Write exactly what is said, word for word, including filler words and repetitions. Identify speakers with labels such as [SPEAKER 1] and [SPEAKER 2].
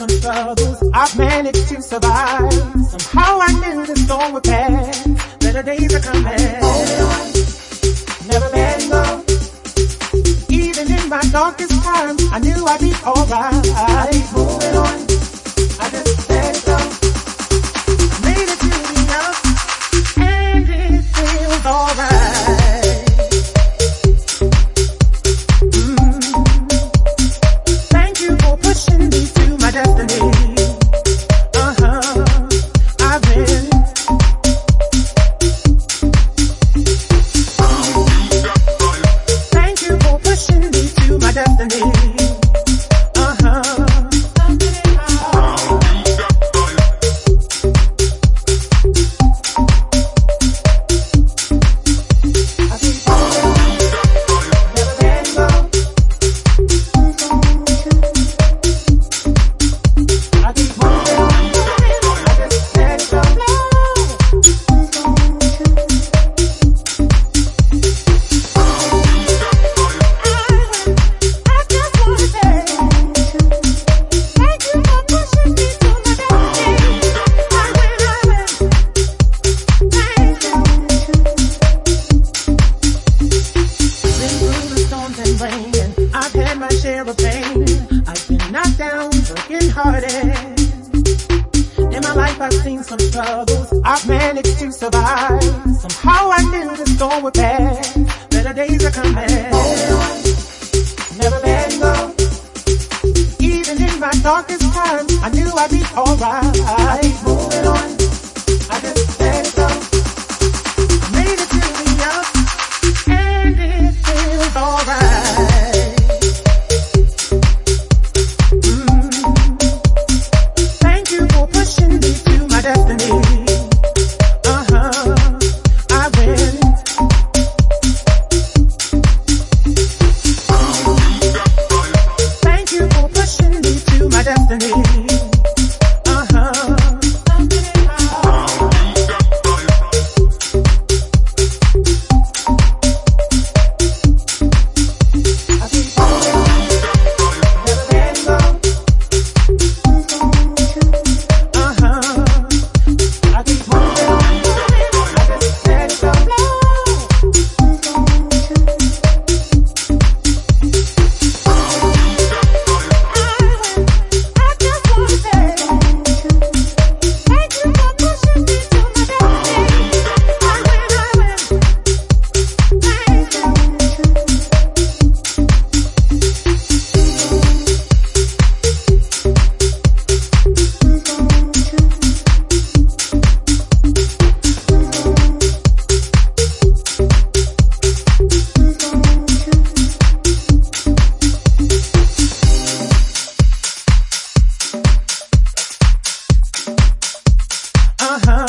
[SPEAKER 1] some struggles, I've managed to survive. Somehow I knew the storm would pass, better days are coming. Hold on, never letting go. Even in my darkest times, I knew I'd be alright. I keep moving on, I just let it go. Made it to the end, and it feels alright. Uh-huh.